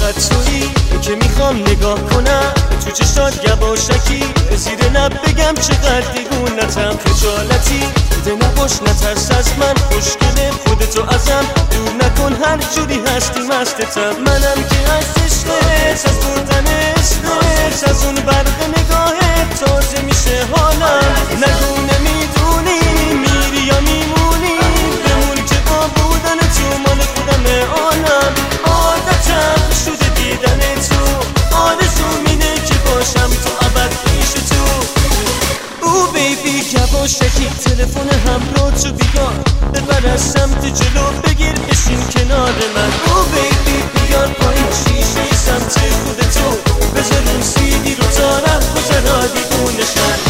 فقط تویی که میخوام نگاه کنم تو چشات یواشکی، زیر لب بگم چقدر دیوونتم، خجالتی ده نباش نترس از من، خوشگله خودتو ازم دور نکن، هر جوری هستی مستتم. منم که از عشقت، از بردن عشقت، از اون برق نگاهت تازه میشه حالم. نگو نمیدونی میری یا میمونی، بمون که با بودن تو مال خودمه آنم. عادتم شده دیدن تو، آرزوم اینه که باشم تو ابد پیش تو. او بیبی یواشکی تلفن همراه تو بیار، ببر از سمت جلو بگیر بشین کنار من. او بیبی بیار پایین شیشه سمت خودتو، بذار اون سیدی رو تا ره گذرا دیوونشن.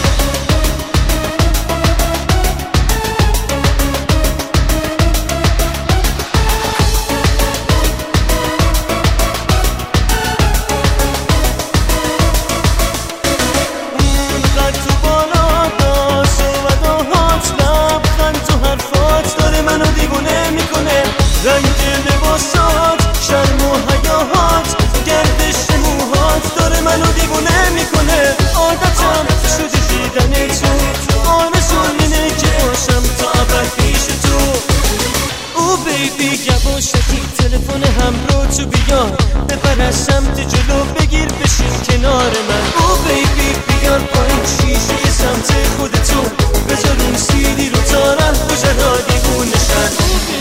رنگ لباسات، شرم و حیاهات، گردش موهات داره منو دیوونه میکنه. عادتم شده دیدن تو، آرزوم اینه که باشم تا ابد پیش تو. او بیبی یواشکی تلفن همراه تو بیار، ببر از سمت جلو بگیر بشین کنار من. او بیبی بیار پایین شیشه سمت خودتو، بذار اون سیدی رو تا ره گذرا دیوونشن.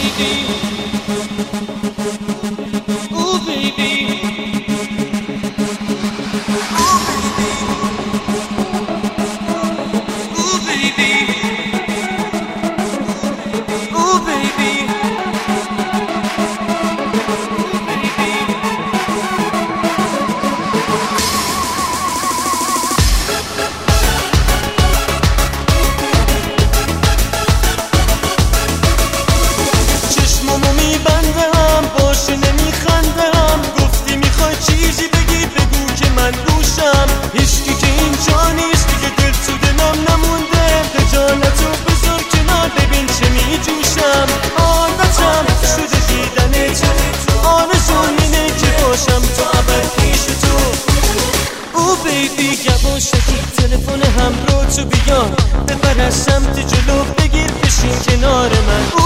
Ooh baby, ooh baby, ooh baby, ooh baby, چشمامو میبندم باشه نمیخندم، گفتی میخوای چیزی بگی بگو که من گوشم. هیچکی که اینجا نیست دیگه، دل تو دلم نمونده، خجالتو بذار کنار ببین چه میجوشم. عادتم شده دیدن تو، آرزوم اینه که باشم تا ابد پیش تو. او بیبی یواشکی تلفن همراه تو بیار، ببر از سمت جلو بگیر بشین کنار من.